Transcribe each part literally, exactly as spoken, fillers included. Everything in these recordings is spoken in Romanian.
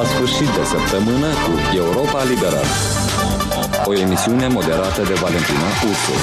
la sfârșit de săptămână cu Europa Liberă. O emisiune moderată de Valentina Ursu.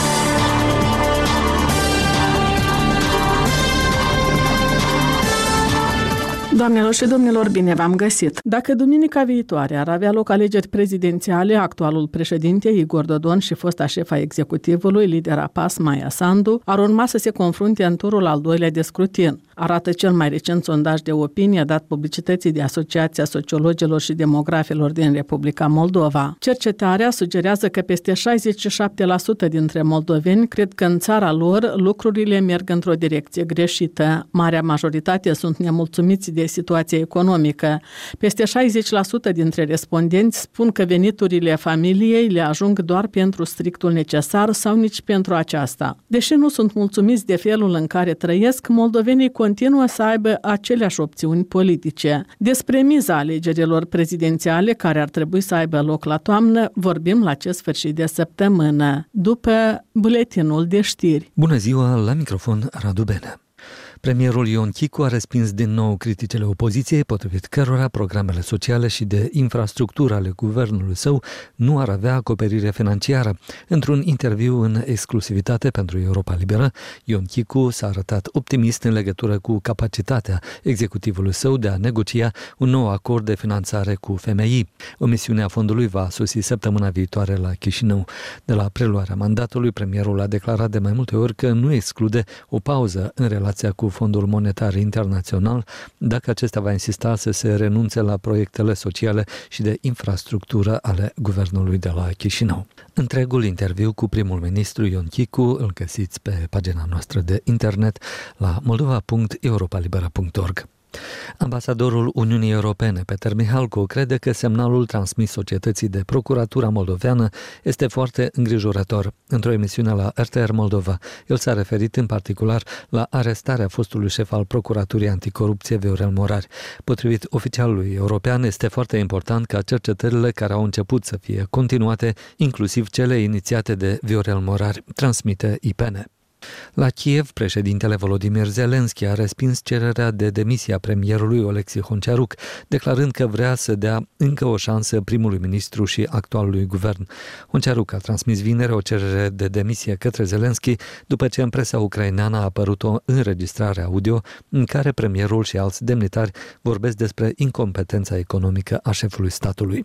Doamnelor și domnilor, bine v-am găsit! Dacă duminica viitoare ar avea loc alegeri prezidențiale, actualul președinte Igor Dodon și fosta șefa executivului, lidera P A S, Maia Sandu, ar urma să se confrunte în turul al doilea de scrutin. Arată cel mai recent sondaj de opinie dat publicității de Asociația Sociologilor și Demografilor din Republica Moldova. Cercetarea sugerează că peste șaizeci și șapte la sută dintre moldoveni cred că în țara lor lucrurile merg într-o direcție greșită. Marea majoritate sunt nemulțumiți de situația economică. Peste șaizeci la sută dintre respondenți spun că veniturile familiei le ajung doar pentru strictul necesar sau nici pentru aceasta. Deși nu sunt mulțumiți de felul în care trăiesc, moldovenii continuă să aibă aceleași opțiuni politice. Despre miza alegerilor prezidențiale care ar trebui să aibă loc la toamnă vorbim la acest sfârșit de săptămână, după buletinul de știri. Bună ziua, la microfon Radu Bene. Premierul Ion Chicu a respins din nou criticile opoziției, potrivit cărora programele sociale și de infrastructură ale guvernului său nu ar avea acoperire financiară. Într-un interviu în exclusivitate pentru Europa Liberă, Ion Chicu s-a arătat optimist în legătură cu capacitatea executivului său de a negocia un nou acord de finanțare cu F M I. O misiune a fondului va sosi săptămâna viitoare la Chișinău. De la preluarea mandatului, premierul a declarat de mai multe ori că nu exclude o pauză în relația cu Fondul Monetar Internațional, dacă acesta va insista să se renunțe la proiectele sociale și de infrastructură ale guvernului de la Chișinău. Întregul interviu cu primul ministru Ion Chicu îl găsiți pe pagina noastră de internet la moldova punct europa libera punct org. Ambasadorul Uniunii Europene, Peter Mihalco, crede că semnalul transmis societății de Procuratura moldoveană este foarte îngrijorător. Într-o emisiune la R T R Moldova, el s-a referit în particular la arestarea fostului șef al Procuraturii Anticorupție, Viorel Morari. Potrivit oficialului european, este foarte important ca cercetările care au început să fie continuate, inclusiv cele inițiate de Viorel Morari, transmite I P N. La Kiev, președintele Volodymyr Zelensky a respins cererea de demisie a premierului Oleksiy Honciaruc, declarând că vrea să dea încă o șansă primului ministru și actualului guvern. Honciaruc a transmis vineri o cerere de demisie către Zelensky după ce în presa ucraineană a apărut o înregistrare audio în care premierul și alți demnitari vorbesc despre incompetența economică a șefului statului.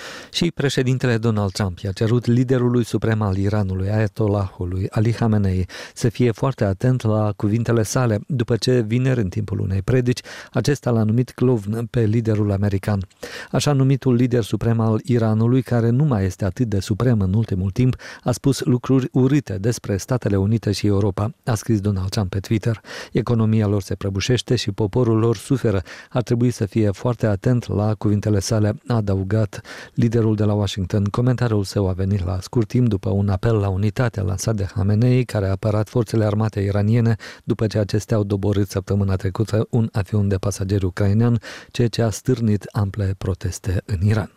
Și președintele Donald Trump i-a cerut liderului suprem al Iranului, Ayatollahului Ali Khamenei, să fie foarte atent la cuvintele sale, după ce vineri, în timpul unei predici, acesta l-a numit clovn pe liderul american. Așa numitul lider suprem al Iranului, care nu mai este atât de suprem în ultimul timp, a spus lucruri urâte despre Statele Unite și Europa, a scris Donald Trump pe Twitter. Economia lor se prăbușește și poporul lor suferă. Ar trebui să fie foarte atent la cuvintele sale, a adăugat liderul de la Washington. Comentariul său a venit la scurt timp după un apel la unitate lansat de Khamenei, care a apărat forțele armate iraniene după ce acestea au doborât săptămâna trecută un avion de pasageri ucrainean, ceea ce a stârnit ample proteste în Iran.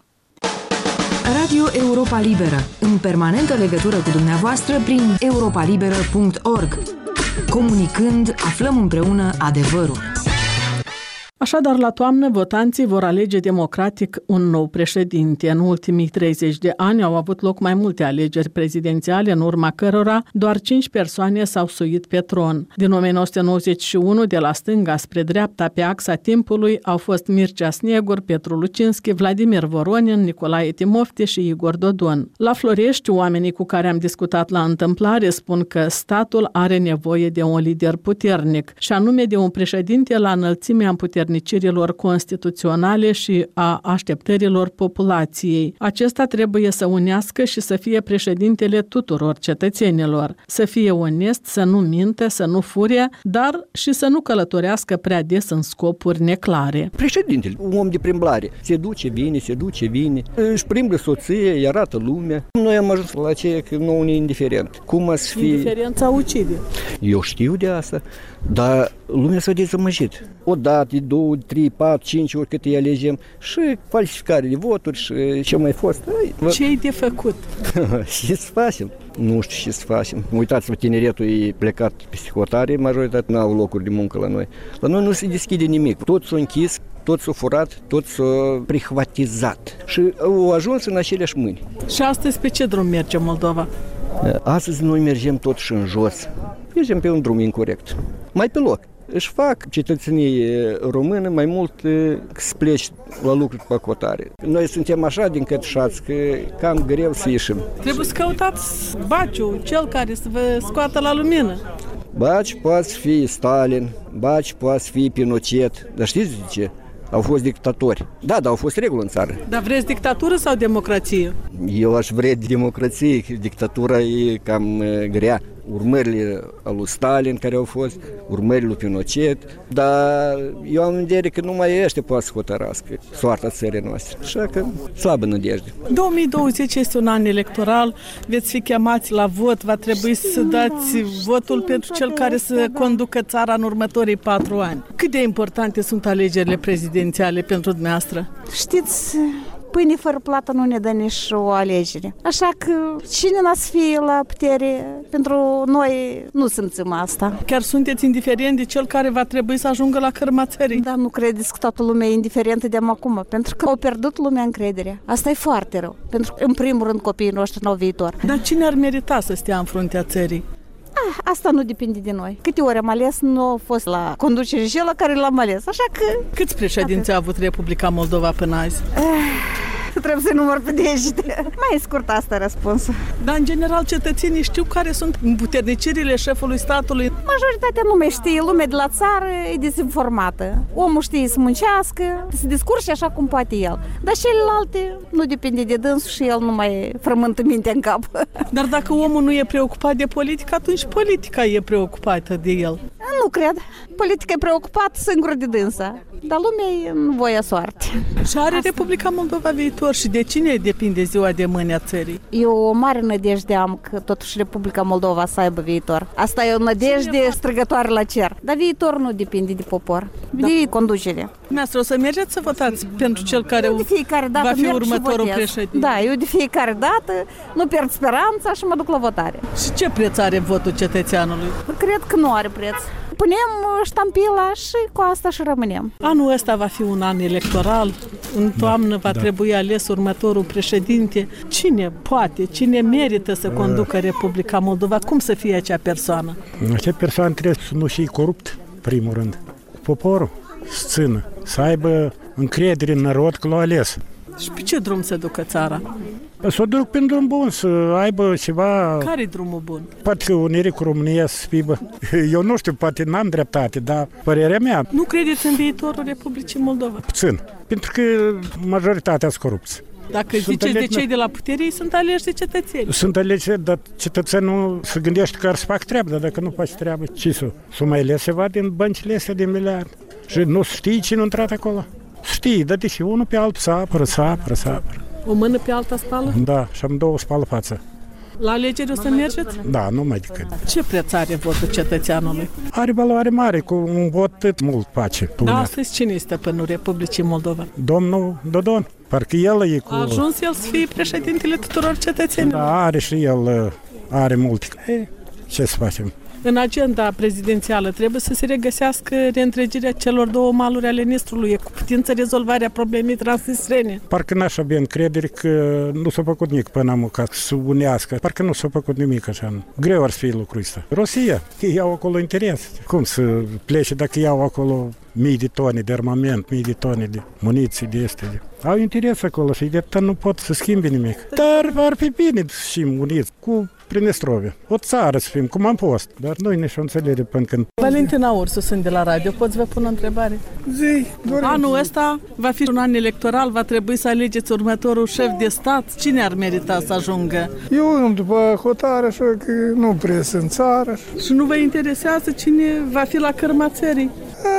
Radio Europa Liberă, în permanentă legătură cu dumneavoastră prin europa liberă punct org. Comunicând, aflăm împreună adevărul. Așadar, la toamnă, votanții vor alege democratic un nou președinte. În ultimii treizeci de ani au avut loc mai multe alegeri prezidențiale, în urma cărora doar cinci persoane s-au suit pe tron. Din nouăsprezece nouăzeci și unu, de la stânga spre dreapta, pe axa timpului, au fost Mircea Snegur, Petru Lucinski, Vladimir Voronin, Nicolae Timofte și Igor Dodon. La Florești, oamenii cu care am discutat la întâmplare spun că statul are nevoie de un lider puternic, și anume de un președinte la înălțimea împuternicirii constituționale și a așteptărilor populației. Acesta trebuie să unească și să fie președintele tuturor cetățenilor, să fie onest, să nu minte, să nu furie, dar și să nu călătorească prea des în scopuri neclare. Președintele, un om de plimbare, se duce, vine, se duce, vine, își plimbă soție, îi arată lumea. Noi am ajuns la aceea că nouă ne indiferent. Cum ați fi... Indiferența ucide. Eu știu de asta, dar lumea s-a dezamăgit. O dată, două două, trei, patru, cinci ori cât îi alegem și falsificare de voturi și ce mai fost. Ce-i de făcut? Ce să facem? Nu știu ce să facem. Uitați-vă, tineretul e plecat peste hotare, majoritatea n-au locuri de muncă la noi. La noi nu se deschide nimic. Tot s-a închis, tot s-a furat, tot s-a privatizat. Și au ajuns în aceleași mâini. Și astăzi pe ce drum merge Moldova? Astăzi noi mergem totuși în jos. Mergem pe un drum incorect. Mai pe loc. Își fac cetățenii români mai mult să pleci la lucruri pe cotare. Noi suntem așa din cătușați că cam greu să ieșim. Trebuie să căutați Baciu, cel care să vă scoată la lumină. Baci poate fi Stalin, Baci poate fi Pinochet, dar știți de ce? Au fost dictatori. Da, dar au fost reguli în țară. Dar vreți dictatură sau democrație? Eu aș vrea democrație, dictatura e cam grea. Urmările lui Stalin care au fost, urmările lui Pinochet, dar eu am în vedere că numai ăștia poate să hotărască soarta țării noastre. Așa că slabă nădejde. două mii douăzeci este un an electoral, veți fi chemați la vot, va trebui să dați votul pentru cel care să conducă țara în următorii patru ani. Cât de importante sunt alegerile prezidențiale pentru dumneavoastră? Știți, pâine fără plată nu ne dă nici o alegere. Așa că cine n-a să fie la putere, pentru noi nu simțim asta. Chiar sunteți indiferent de cel care va trebui să ajungă la cărma țării? Da, nu credeți că toată lumea e indiferentă de acum, pentru că au pierdut lumea încrederea. Asta e foarte rău, pentru că în primul rând copiii noștri n-au viitor. Dar cine ar merita să stea în fruntea țării? Ah, asta nu depinde de noi. Câte ori am ales, nu a fost la conducere și la care l-am ales, așa că... Câți președinți a avut Republica Moldova până azi? Trebuie să număr pe degete. Mai scurt asta răspunsul. Dar în general cetățenii știu care sunt împuternicirile șefului statului? Majoritatea nu mai știe, lumea de la țară e dezinformată. Omul știe să muncească, să discurse așa cum poate el. Dar celelalte nu depinde de dânsul și el nu mai frământă mintea în cap. Dar dacă omul nu e preocupat de politică, atunci politica e preocupată de el. Nu cred. Politica e preocupată singură de dânsa. Dar lumea e în voia soarte. Și are Asta. Republica Moldova viitor și de cine depinde ziua de mâine a țării? Eu o mare nădejde am că totuși Republica Moldova să aibă viitor. Asta e o nădejde Cineva? strigătoare la cer. Dar viitorul nu depinde de popor, da. de conducere. Dumneavoastră o să mergeți să votați pentru cel care de fiecare dată va fi următorul președinte? Da, eu de fiecare dată nu pierd speranța și mă duc la votare. Și ce preț are votul cetățeanului? Cred că nu are preț. Punem ștampila și cu asta și rămânem. Anul ăsta va fi un an electoral. În toamnă da, va da. trebui ales următorul președinte. Cine poate, cine merită să conducă Republica Moldova? Cum să fie acea persoană? Acea persoană trebuie să nu fie corupt, primul rând. Poporul să țină, să aibă încredere în narod că l-a ales. Și pe ce drum se ducă țara? Să o duc pe drum bun, să aibă ceva... Care-i drumul bun? Poate că unirea cu România să fie... Eu nu știu, poate n-am dreptate, dar părerea mea... Nu credeți în viitorul Republicii Moldova? Puțin, pentru că majoritatea sunt corupți. Dacă sunt ziceți alegi... de cei de la putere, ei sunt aleși de cetățeni. Sunt aleși, dar cetățenul se gândește că ar să fac treabă, dar dacă nu faci treabă, ce să... Să mai ales ceva din băncile astea de miliarde. Și nu știi cine a intrat acolo. Știi, dar deși unul pe altul să apără, să apără, să apără. O mână pe alta spală? Da, și am două spală față. La alegeri o să mergeți? Da, nu mai decât. Ce preț are votul cetățeanului? Are valoare mare, cu un vot tot mult face. Da, astăzi cine este stăpânul Republicii Moldova? Domnul Dodon. Parcă el e cu... A ajuns el să fie președintele tuturor cetățenilor? Da, are și el, are multe. E, ce să facem? În agenda prezidențială trebuie să se regăsească reîntregirea celor două maluri ale Nistrului. E cu putință rezolvarea problemei transnistrene. Parcă n-aș avea încredere că nu s-a făcut nimic până am ca să unească. Parcă nu s-a făcut nimic așa. Greu ar fi lucrul ăsta. Rusia, ei iau acolo interes. Cum să plece dacă iau acolo mii de tone de armament, mii de tone de muniții de este. Au interes acolo și de nu pot să schimbe nimic. Dar ar fi bine și muniți cu Prinestrovia. O țară să fim, cum am fost. Dar noi ne și-o înțelege până când... Valentina Ursu, sunt de la radio. Poți vă pun o întrebare? Zi, Anul ăsta va fi un an electoral, va trebui să alegeți următorul șef de stat. Cine ar merita să ajungă? Eu am după hotare, așa că nu prea sunt țară. Și nu vă interesează cine va fi la cărma țării?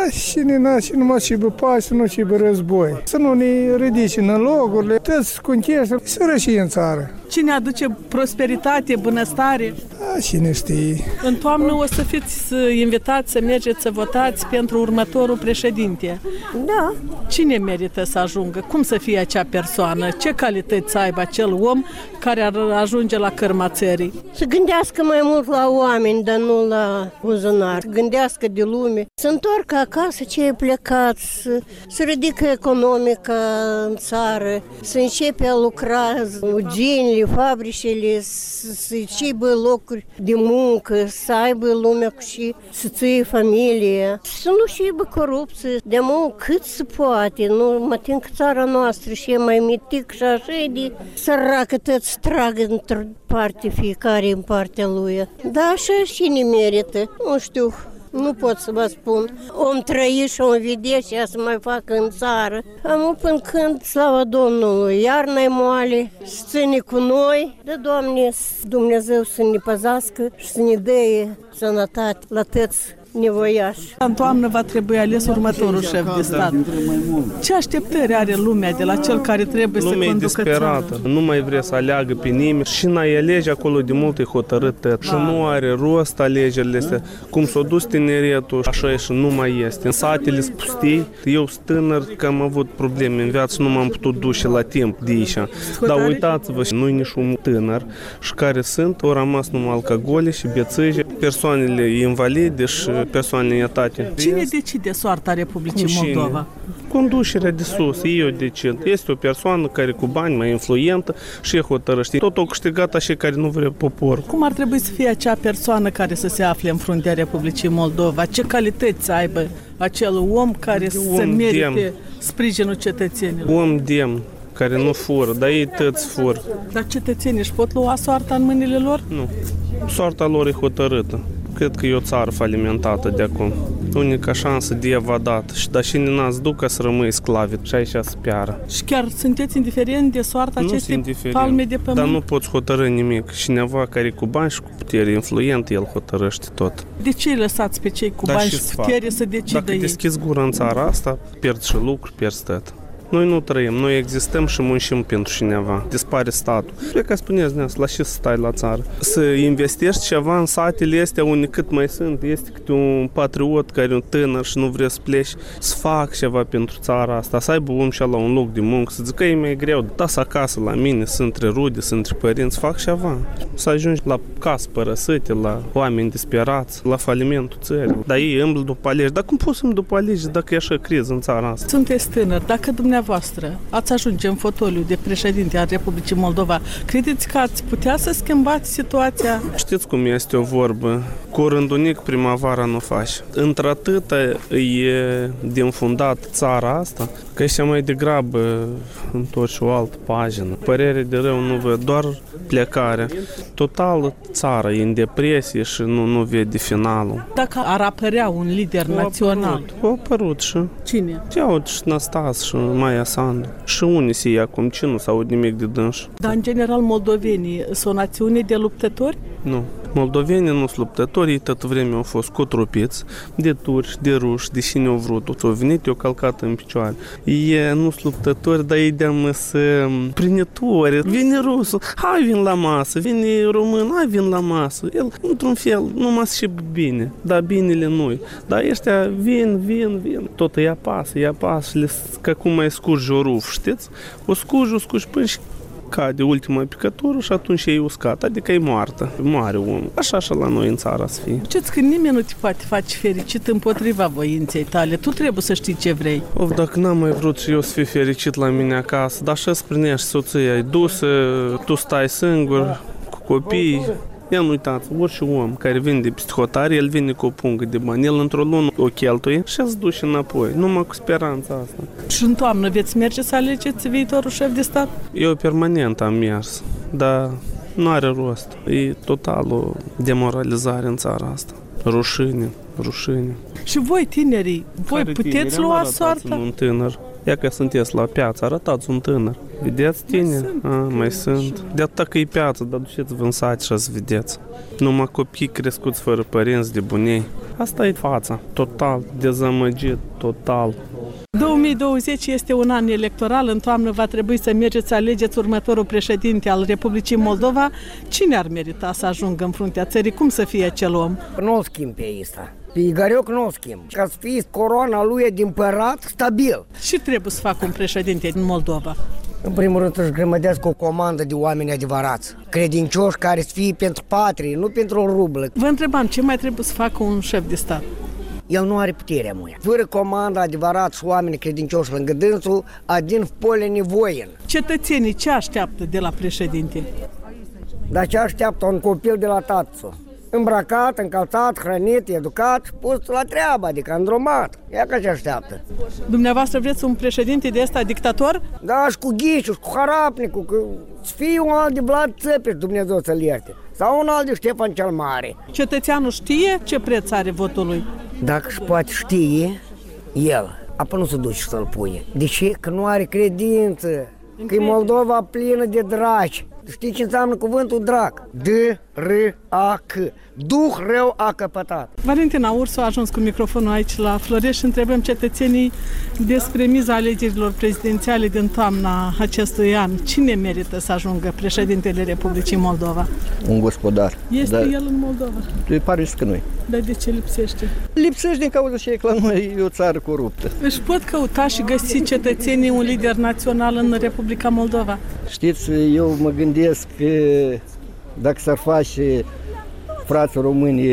cine n-a și numai și bă pace, nu și bă război. Să nu ne ridice în locurile, toți conchește, să răși în țară. Cine aduce prosperitate, bunăstare? Da, cine știe. În toamnă o să fiți invitați să mergeți să votați pentru următorul președinte. Da. Cine merită să ajungă? Cum să fie acea persoană? Ce calități să aibă acel om care ar ajunge la cărma țării? Să gândească mai mult la oameni, dar nu la buzunar. Gândească de lume. Să întoarcă acasă ce e plecat, să, să ridică economica în țară, să începe a lucra uginile, fabricile, să, să aibă locuri de muncă, să aibă lumea și să ție familie, să nu și aibă corupție, de mult cât se poate, nu mă tin că țara noastră și e mai mitic și așa e de săracă tot stragă într-o parte, fiecare în partea lui. Dar așa și ne merită, nu știu. Nu pot să vă spun. Om trăi și om vedea și să mai facă în țară. Am până când, slavă Domnului, iarna-i moale, să ține cu noi. De Doamne, Dumnezeu să ne păzească și să ne dea sănătate la toți nevoiași. În toamnă va trebui ales următorul șef de stat. Ce așteptări are lumea de la cel care trebuie lumea să conducă disperată. țara? Nu mai vrea să aleagă pe nimeni și n-ai alege acolo de mult e hotărât tot. Și nu are rost alegerile astea. Cum s-a dus tineretul, așa e și nu mai este. În satele sunt pustii. Eu sunt tânăr, că am avut probleme în viață și nu m-am putut duce la timp de aici. Dar uitați-vă, nu e nici un tânăr și care sunt, au rămas numai alcoole și bețâge, persoanele invalide și persoanele ietate. Cine decide soarta Republicii Cine? Moldova? Conducerea de sus, eu decid. Este o persoană care cu bani mai influentă și e hotărăște. Tot o câștigat așa care nu vrea popor. Cum ar trebui să fie acea persoană care să se afle în fruntea Republicii Moldova? Ce calități să aibă acel om care om să merite demn. Sprijinul cetățenilor? Om demn, care nu fură, dar ei toți fură. Dar cetățenii își pot lua soarta în mâinile lor? Nu. Soarta lor e hotărâtă. Cred că e o țară falimentată de acum. Unica șansă de evadat. Și dar și n-ați ducă să rămâi sclavi și aici să piară. Și chiar sunteți indiferent de soarta acestei palme de pământ? Dar nu poți hotărâ nimic. Cineva care e cu bani și cu putere influent, el hotărăște tot. De ce îi lăsați pe cei cu da, bani și putere să decidă Dacă ei? Dacă deschizi gura în țara asta, pierzi și lucru, pierzi tot. Noi nu trăim, noi existăm și muncim pentru cineva. Dispare statul. Cred că spuneți, la ce să stai la țară? Să investești ceva în satele astea unde cât mai sunt. Este câte un patriot care e un tânăr și nu vrea să pleci. Să fac ceva pentru țara asta. Să aibă om și la un loc de muncă. Să zică, e mai greu. Da, să acasă la mine, sunt între rude, sunt între părinți. Fac ceva. Să ajungi la casă părăsite, la oameni disperați, la falimentul țării. Dar ei îmblă după alegi. Dar cum poți să-mi după alegi dacă e așa criză în țara asta? Sunteți tânăr. Dacă dumneavoastră voastră ați ajunge în fotoliu de președinte al Republicii Moldova, credeți că ați putea să schimbați situația? Știți cum este o vorbă? Cu rândunic primăvara nu faci. Într-atâta e de înfundat țara asta, că este mai degrabă întorci o altă pagină. Părere de rău nu văd, doar plecarea. Total țara e în depresie și nu, nu vede finalul. Dacă ar apărea un lider o național... Apărut, o apărut și... Cine? Iau și Năstas și Maia Sandu. Și unii se ia acum, ce nu s-aud nimic de dânși. Dar în general moldovenii sunt o națiune de luptători? Nu. Moldovenii nu sunt luptători, ei tot vremea au fost cotrupiți de turci, de ruși, de cine au vrut. S-au venit, i-au calcat în picioare. Ei nu sunt luptători, dar ei de-am să prinitori. Vine rusul, hai vin la masă, vine român, hai vin la masă. El, într-un fel, numai și bine, dar binele nu. Dar ăștia vin, vin, vin. Tot îi apasă, îi apasă, le, ca cum mai scurge o ruf, știți? O scurge, o scurge până și cade ultima picătură și atunci e uscat, adică e moartă, moare omul. Așa așa la noi în țara să fie. Știți că nimeni nu te poate face fericit împotriva voinței tale, tu trebuie să știi ce vrei. Of, dacă n-am mai vrut și eu să fiu fericit la mine acasă, dar așa-ți prinești soția, ai dusă, tu stai singur, cu copii. Ia nu uitați, orice om care vine de peste hotare, el vine cu o pungă de bani, el într-o lună o cheltuie și îți duce înapoi, numai cu speranța asta. Și în toamnă veți merge să alegeți viitorul șef de stat? Eu permanent am mers, dar nu are rost. E total o demoralizare în țara asta. Rușine, rușine. Și voi, tinerii, voi care puteți tineri? lua soarta? Un tânăr. Ia că sunteți la piață, arătați un tânăr. Vedeți tineri? Mai, A, mai sunt. De atâta că e piață, dar duceți-vă în sat și să vedeți. Numai copii crescuți fără părinți de bunei. Asta e fața. Total dezamăgit, total. două mii douăzeci este un an electoral, în toamnă va trebui să mergeți să alegeți următorul președinte al Republicii Moldova. Cine ar merita să ajungă în fruntea țării? Cum să fie acel om? Nu-l schimb pe ăsta. Pe Igorioc nu-l schimb. Ca să fie coroana lui de împărat stabil. Ce trebuie să facă un președinte în Moldova? În primul rând să-și grămădească o comandă de oameni adevărați, credincioși, care să fie pentru patrie, nu pentru o rublă. Vă întrebam, ce mai trebuie să facă un șef de stat? El nu are puterea muia. Fără comandă adevărat și oameni credincioși lângă dânsul, adin pole nevoien. Cetățenii ce așteaptă de la președinte? Dar ce așteaptă un copil de la tatăl? Îmbrăcat, încălțat, hrănit, educat și pus la treabă, adică îndrumat. Ia că ce așteaptă. Dumneavoastră vreți un președinte de ăsta dictator? Da, și cu ghiciu, și cu harapnicul, că să fie un alt de Vlad Țepeș, Dumnezeu să-l ierte. Sau un alt de Ștefan cel Mare. Cetățeanul știe ce preț are votul lui? Dacă și poate știe, el, apoi nu se duce să-l puie. De ce? Că nu are credință, că e Moldova plină de draci. Știi ce înseamnă cuvântul drac? D-R-A-C. Duh rău a căpătat. Valentina Ursu a ajuns cu microfonul aici la Florești și întrebăm cetățenii despre miza alegerilor prezidențiale din toamna acestui an. Cine merită să ajungă președintele Republicii Moldova? Un gospodar. Este Dar el în Moldova? pare că nu-i. Dar de ce lipsește? Lipsește din cauza că la noi e o țară coruptă. Își pot căuta și găsi cetățenii un lider național în Republica Moldova? Știți, eu mă gândesc că dacă s-ar face frații români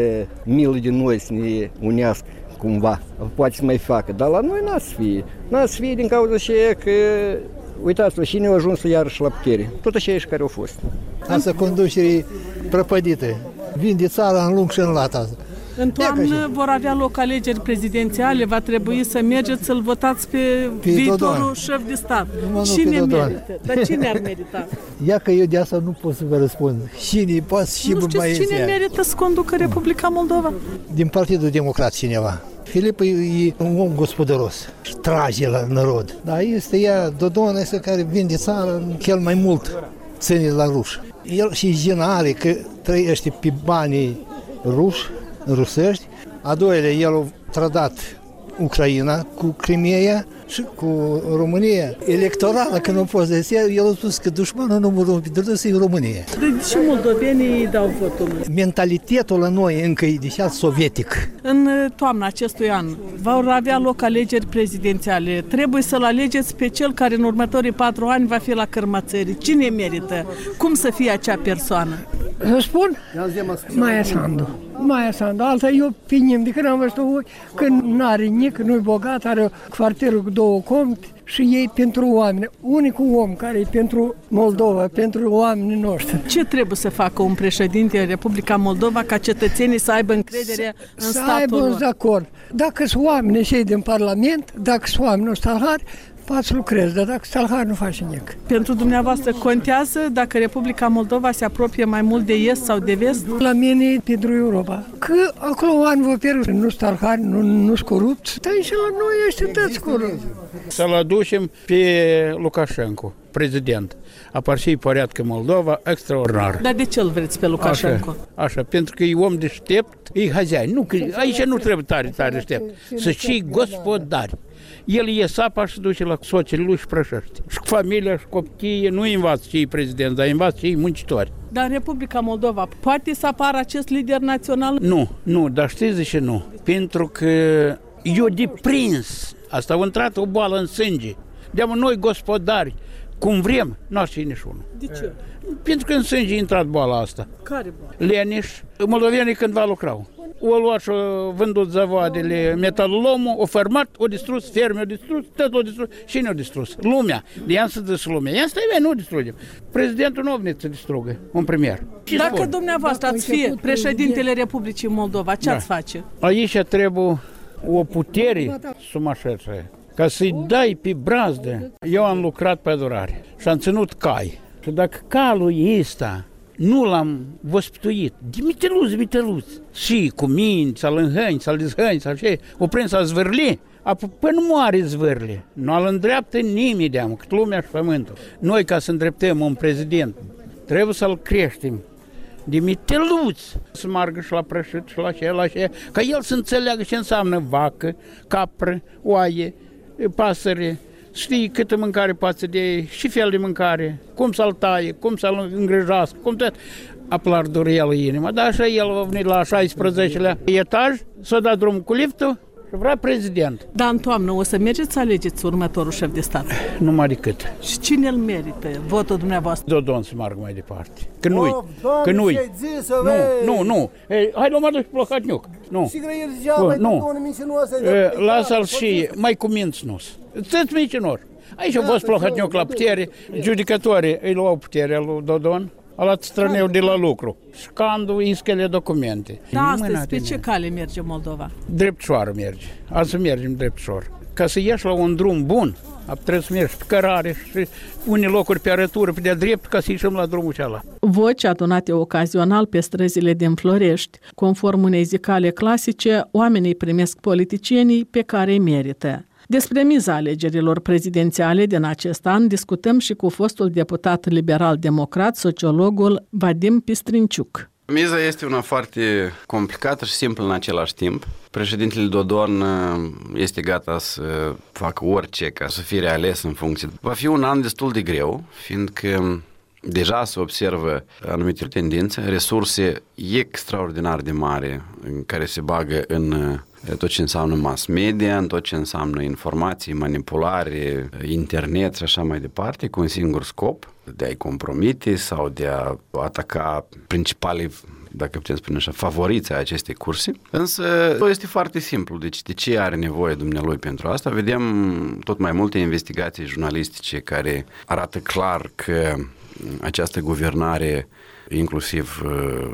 milă de noi să ne unească cumva, poate să mai facă, dar la noi n-a să fie. N-a să fie din cauza că, uitați-vă, cine a ajuns iarăși la putere? Tot aceiași care au fost. Asta conducerii prăpădite. Vin de țara în lung și în lat. În toamnă vor avea loc alegeri prezidențiale, va trebui să mergeți să-l votați pe, pe viitorul Dodon. Șef de stat. Nu, cine merită? Dar cine ar merita? Ia că eu de asta nu pot să vă răspund. Cine poate și nu știți cine merită să conducă Republica Moldova? Din Partidul Democrat cineva. Filip e un om gospodăros și trage la narod. Dar este ea, Dodon este care vinde țara cel mai mult ține la ruși. El și jena are că trăiește pe banii ruși, rusești. A doilea, el a trădat Ucraina cu Crimea și cu România. Electorală, când a fost de ea, el a spus că dușmanul numărul unu pentru toți e România. De ce moldovenii dau votul? Mentalitetul la noi încă e deja sovietic. În toamna acestui an vor avea loc alegeri prezidențiale. Trebuie să-l alegeți pe cel care în următorii patru ani va fi la cârma țării. Cine merită? Cum să fie acea persoană? Să spun? Maia Sandu. Maia Sandu. Alta eu pinim de când am văzut că n-are nic, nu-i bogat, are quartierul cu două comte și ei pentru oameni. Unicul om care e pentru Moldova, pentru oamenii noștri. Ce trebuie să facă un președinte în Republica Moldova ca cetățenii să aibă încredere în să statul lor? Să aibă un acord. Dacă sunt oameni și din Parlament, dacă sunt oameni stalhari, poți să lucrezi, dar dacă stalhari nu faci nimic. Pentru dumneavoastră contează dacă Republica Moldova se apropie mai mult de est sau de vest? La mine pentru Europa. Că acolo oameni vă pierd, nu stalhari, nu nu sunt corupți, dar și la noi este toți corupți. Să-l aducem pe Lukashenko, prezident. Apar și porядcă Moldova extraordinar. Dar de ce îl vreți pe Lukashenko? Așa, așa, pentru că e om deștept, e hazean. Nu, aici nu trebuie tare, tare deștept. Să știi gospodari. El e sapa și duce la soțele lui și prășește. Și cu familia și copiii nu învață cei prezidenți, dar învață cei muncitori. Dar în Republica Moldova poate să apară acest lider național? Nu, nu, dar știți de ce nu? Pentru că eu deprins. Asta a intrat o boală în sânge. De-am noi gospodari, cum vrem, nu știu niciunul. De ce? Pentru că în sânge a intrat boala asta. Care boală? Leneș. Moldovenii cândva lucrau. O luat și vândut zavoadele metalolomul, o fermat, o distrus, ferme o distrus, tot o distrus. Cine o distrus? Lumea. De ea să dus lumea. Ia stai, nu o distrugem. Prezidentul nu a venit să distrugă, un premier. Dacă spun? Dumneavoastră ați fi președintele Republicii Moldova, ce da. ați face? Aici trebuie o putere sumașeță, ca să-i dai pe brazdă. Eu am lucrat pe adorare și am ținut cai. Și dacă calul ăsta nu l-am văsptuit, de miteluți, miteluți, și cu minți, să-l înhăni, să-l dezhăni, să-l ce, o prins să zvârli, până moare zvârli. Nu al îndreaptă nimeni de-am, cât lumea și pământul. Noi, ca să îndreptăm un prezident, trebuie să-l creștem de miteluți, să meargă și la prășit și la ce, la ce, ca el să înțeleagă ce înseamnă vacă, capră, oaie, pasăre, știi câtă mâncare poate de ei, și fel de mâncare, cum să-l taie, cum să-l îngrijească, cum tot. Aplar dureală inima, dar așa el a venit la șaisprezecelea etaj, s-a dat drumul cu liftul și vrea prezident. Dar în toamnă o să mergeți să alegeți următorul șef de stat? Numai decât. Și cine îl merită, votul dumneavoastră? Dodon să meargă mai departe. Că nu-i, că nu-i. Nu, nu, nu. Ei, hai nu mă duci Plăhătniuc. Nu. Nu. Lasă-l și mai cu minți nu. Ți-ți micinor. Aici a fost Plăhătniuc la putere, judecătorii îi luau puterea lui Dodon. A luat străneu de la lucru. Scandul, iscele documente. Da, astăzi pe ce cale merge Moldova? Dreptșoară merge. Azi să mergem dreptșor. Ca să ieși la un drum bun, trebuie să mergi pe cărare și unii locuri pe arătură, pe de-a drept, ca să ieșim la drumul cealaltă. Voci adunate ocazional pe străzile din Florești. Conform unei zicale clasice, oamenii primesc politicienii pe care îi merită. Despre miza alegerilor prezidențiale din acest an discutăm și cu fostul deputat liberal-democrat, sociologul Vadim Pistrinciuc. Miza este una foarte complicată și simplă în același timp. Președintele Dodon este gata să facă orice ca să fie reales în funcție. Va fi un an destul de greu, fiindcă deja se observă anumite tendințe, resurse extraordinar de mari în care se bagă în tot ce înseamnă mass media, în tot ce înseamnă informații, manipulare, internet și așa mai departe, cu un singur scop, de a-i compromite sau de a ataca principalii, dacă putem spune așa, favoriții acestei curse. Însă este foarte simplu. Deci de ce are nevoie dumnealui pentru asta? Vedem tot mai multe investigații jurnalistice care arată clar că această guvernare, inclusiv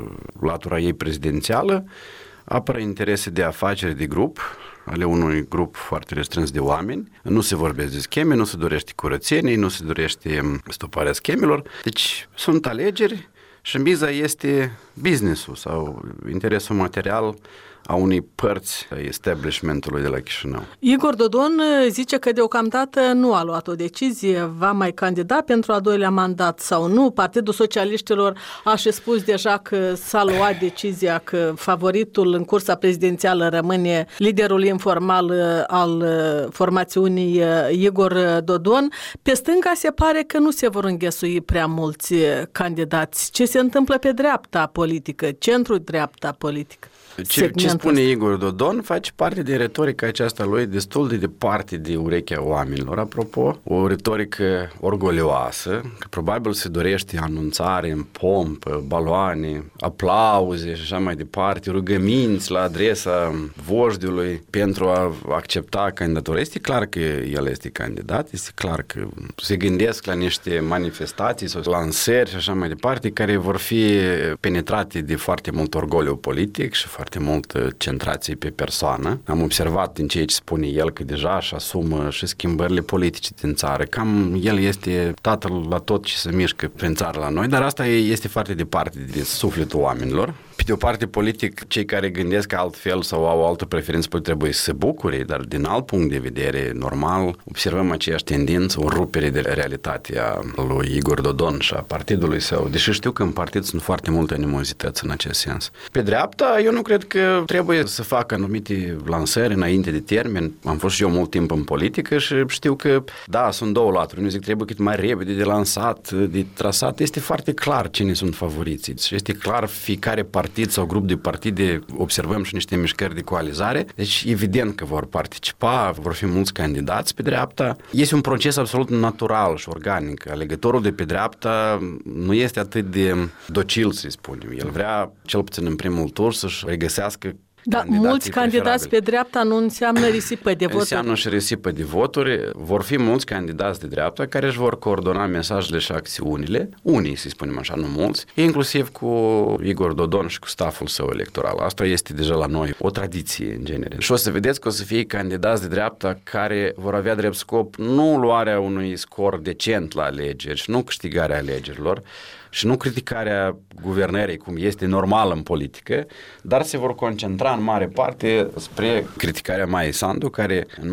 latura ei prezidențială, apără interese de afaceri de grup, ale unui grup foarte restrâns de oameni. Nu se vorbește de scheme, nu se dorește curățenie, nu se dorește stoparea schemelor. Deci sunt alegeri și miza este business-ul sau interesul material a unei părți a establishmentului de la Chișinău. Igor Dodon zice că deocamdată nu a luat o decizie, va mai candida pentru al doilea mandat sau nu. Partidul Socialiștilor a și spus deja că s-a luat decizia că favoritul în cursa prezidențială rămâne liderul informal al formațiunii Igor Dodon. Pe stânga se pare că nu se vor înghesui prea mulți candidați. Ce se întâmplă pe dreapta politică, centru-dreapta politică? Ce, ce spune Igor Dodon face parte din retorica aceasta lui destul de departe de urechea oamenilor. Apropo, o retorică orgolioasă, că probabil se dorește anunțare în pompă, baloane, aplauze și așa mai departe, rugăminți la adresa vojdului pentru a accepta candidatura. Este clar că el este candidat, este clar că se gândesc la niște manifestații sau lansări și așa mai departe, care vor fi penetrate de foarte mult orgoliu politic și foarte foarte mult centrație pe persoană. Am observat din ceea ce spune el că deja își asumă și schimbările politice din țară. Cam el este tatăl la tot ce se mișcă prin țară la noi, dar asta este foarte departe de sufletul oamenilor. Pe de o parte, politic, cei care gândesc altfel sau au altă preferință trebuie să se bucure, dar din alt punct de vedere, normal, observăm aceeași tendință, o rupere de realitate a lui Igor Dodon și a partidului său, deși știu că în partid sunt foarte multe animozități în acest sens. Pe dreapta, eu nu cred că trebuie să facă anumite lansări înainte de termen. Am fost și eu mult timp în politică și știu că, da, sunt două laturi. Nu zic, trebuie cât mai repede de lansat, de trasat. Este foarte clar cine sunt favoriții. Este clar fiecare partid sau grup de partide, observăm și niște mișcări de coalizare. Deci, evident că vor participa, vor fi mulți candidați pe dreapta. Este un proces absolut natural și organic. Alegătorul de pe dreapta nu este atât de docil, să-i spunem. El vrea, cel puțin în primul tur, să-și regăsească Da, mulți candidați pe dreapta nu înseamnă risipă de voturi. Înseamnă și risipă de voturi. Vor fi mulți candidați de dreapta care își vor coordona mesajele și acțiunile, unii, să spunem așa, nu mulți, inclusiv cu Igor Dodon și cu staful său electoral. Asta este deja la noi o tradiție, în genere. Și o să vedeți că o să fie candidați de dreapta care vor avea drept scop nu luarea unui scor decent la alegeri și nu câștigarea alegerilor, și nu criticarea guvernării, cum este normal în politică, dar se vor concentra în mare parte spre criticarea Maiei Sandu, care în mod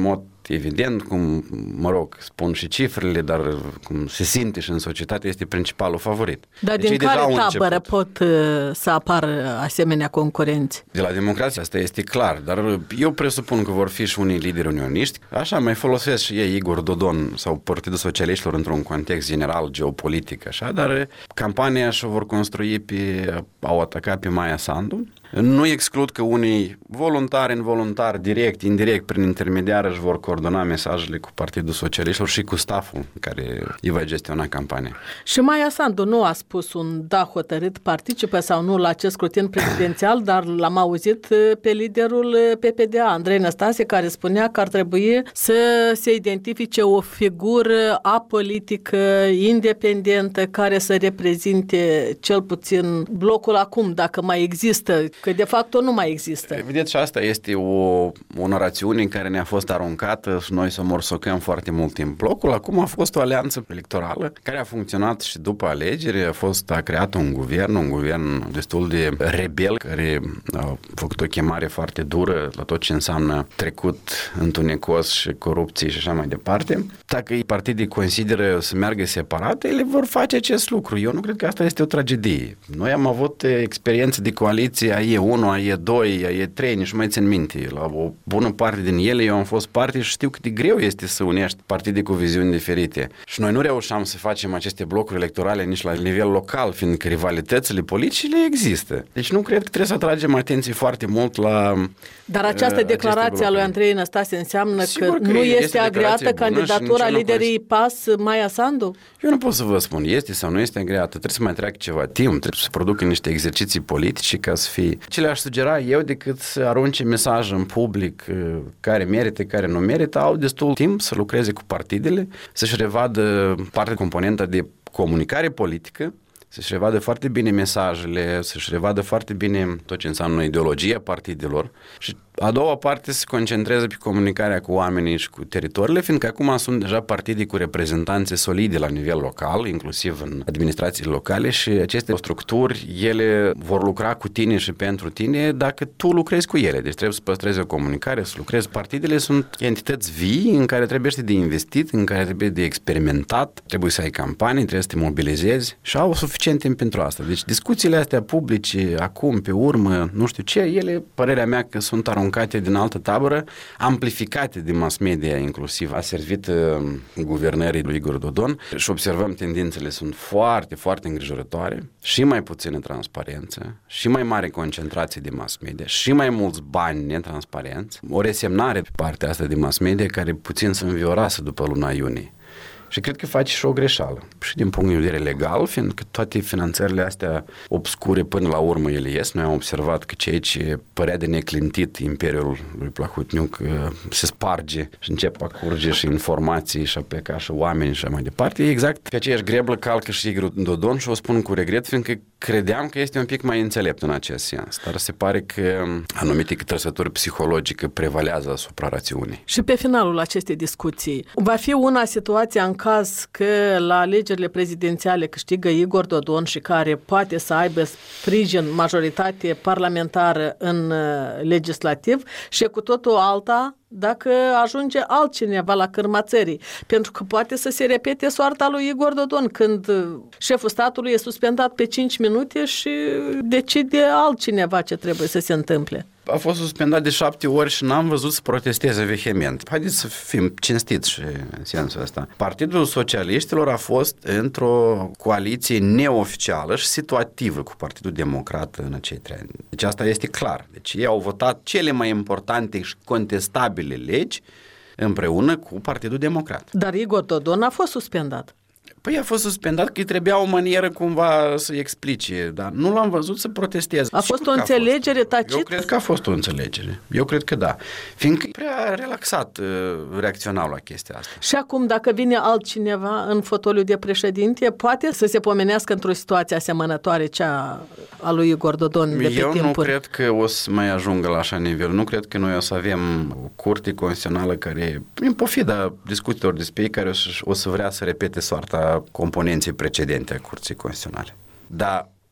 evident, cum, mă rog, spun și cifrele, dar cum se simte și în societate, este principalul favorit. Dar deci din care tabără început. pot uh, să apară asemenea concurenți? De la democrație, asta este clar, dar eu presupun că vor fi și unii lideri unioniști. Așa, mai folosesc și ei Igor Dodon sau Partidul Socialiștilor într-un context general, geopolitic, așa, dar campania și-o vor construi pe, au atacat pe Maia Sandu. Nu exclud că unii voluntari, involuntari, direct, indirect, prin intermediar își vor coordona mesajele cu Partidul Socialiștilor și cu stafful care îi va gestiona campania. Și Maia Sandu nu a spus un da hotărât participă sau nu la acest scrutin prezidențial, dar l-am auzit pe liderul P P D A, Andrei Năstase, care spunea că ar trebui să se identifice o figură apolitică, independentă, care să reprezinte cel puțin blocul acum, dacă mai există, că de fapt nu mai există. Vedeți, și asta este o, o narațiune care ne-a fost aruncată și noi să morsocăm foarte mult timp. Blocul acum a fost o alianță electorală care a funcționat și după alegeri, a fost a creat un guvern, un guvern destul de rebel, care a făcut o chemare foarte dură la tot ce înseamnă trecut întunecos și corupție și așa mai departe. Dacă partidii consideră să meargă separate, ele vor face acest lucru. Eu nu cred că asta este o tragedie. Noi am avut experiențe de coaliție a E unu, a E doi, a E trei, nici nu mai țin minte. La o bună parte din ele eu am fost parte și știu cât de greu este să unești partide cu viziuni diferite. Și noi nu reușeam să facem aceste blocuri electorale nici la nivel local, fiindcă rivalitățile politice le există. Deci nu cred că trebuie să atragem atenție foarte mult la Dar această uh, declarație a lui Andrei Năstase înseamnă Sigur că, că nu este, este agreată candidatura liderii P A S Maia Sandu? Eu nu pot să vă spun, este sau nu este agreată. Trebuie să mai treacă ceva timp, trebuie să producă niște exerciții politice ca să fie. Ce le-aș sugera eu decât să arunce mesaj în public care merită, care nu merită, au destul timp să lucreze cu partidele, să-și revadă partea componentă de comunicare politică, să-și revadă foarte bine mesajele, să-și revadă foarte bine tot ce înseamnă ideologia partidelor și a doua parte se concentrează pe comunicarea cu oamenii și cu teritoriile, fiindcă acum sunt deja partide cu reprezentanțe solide la nivel local, inclusiv în administrațiile locale și aceste structuri, ele vor lucra cu tine și pentru tine dacă tu lucrezi cu ele. Deci trebuie să păstrezi o comunicare, să lucrezi. Partidele sunt entități vii în care trebuie de investit, în care trebuie de experimentat, trebuie să ai campanii, trebuie să te mobilizezi și au suficient timp pentru asta. Deci discuțiile astea publice, acum, pe urmă, nu știu ce, ele, părerea mea că sunt aruncate din altă tabără, amplificate de mass media inclusiv. A servit uh, guvernării lui Igor Dodon și observăm tendințele sunt foarte, foarte îngrijorătoare, și mai puțină transparență, și mai mare concentrație de mass media, și mai mulți bani netransparenți, o resemnare pe partea asta de mass media care puțin se înviorase după luna iunie. Și cred că face și o greșeală. Și din punct de vedere legal, fiindcă toate finanțările astea obscure până la urmă ele ies. Noi am observat că cei ce părea de neclintit Imperiul lui Plahotniuc se sparge și încep a curge și informații și a pleca și oameni și mai departe. E exact pe aceeași greblă calcă și Igor Dodon și o spun cu regret, fiindcă credeam că este un pic mai înțelept în acest sens. Dar se pare că anumite trăsături psihologice prevalează asupra rațiunii. Și pe finalul acestei discuții, va fi una situație în caz că la alegerile prezidențiale câștigă Igor Dodon și care poate să aibă sprijin, majoritate parlamentară în legislativ și cu totul alta dacă ajunge altcineva la cârma țării. Pentru că poate să se repete soarta lui Igor Dodon când șeful statului e suspendat pe cinci minute și decide altcineva ce trebuie să se întâmple. A fost suspendat de șapte ori și n-am văzut să protesteze vehement. Haideți să fim cinstiți și în sensul ăsta. Partidul Socialiștilor a fost într-o coaliție neoficială și situativă cu Partidul Democrat în acei trei ani. Deci asta este clar. Deci ei au votat cele mai importante și contestabile legi împreună cu Partidul Democrat. Dar Igor Dodon a fost suspendat. Păi a fost suspendat că îi trebuia o manieră cumva să-i explice, dar nu l-am văzut să protesteze. A fost o înțelegere tacită? Eu cred că a fost o înțelegere. Eu cred că da. Fiindcă prea relaxat uh, reacționau la chestia asta. Și acum, dacă vine altcineva în fotoliu de președinte, poate să se pomenească într-o situație asemănătoare cea a lui Igor Dodon de pe Eu timpuri? nu cred că o să mai ajungă la așa nivel. Nu cred că noi o să avem o curte constituțională care, în pofida discuțiilor despre ei, care o să, o să vrea să repete soarta componenței precedente a Curții Constituționale. Dar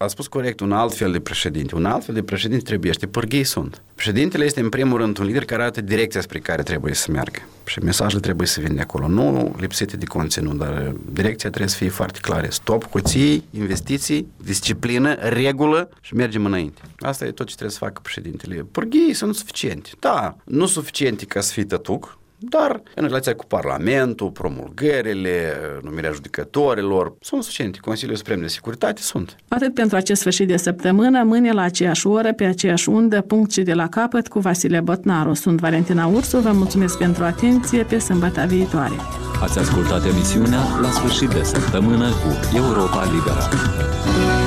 A spus corect, un alt fel de președinte. Un alt fel de președinte trebuie, pârghii sunt. Președintele este în primul rând un lider care arată direcția spre care trebuie să meargă. Și mesajele trebuie să vină de acolo. Nu lipsite de conținut, dar direcția trebuie să fie foarte clară. Stop, cuții, investiții, disciplină, regulă și mergem înainte. Asta e tot ce trebuie să facă președintele. Pârghii sunt suficiente. Da, nu suficiente ca să fie tătuc, dar în relația cu Parlamentul, promulgările, numirea judecătorilor, sunt suficiente. Consiliul Suprem de Securitate sunt. Atât pentru acest sfârșit de săptămână, mâine la aceeași oră, pe aceeași undă, punct și de la capăt cu Vasile Botnaru. Sunt Valentina Ursu, vă mulțumesc pentru atenție, pe sâmbătă viitoare. Ați ascultat emisiunea La sfârșit de săptămână cu Europa Liberă.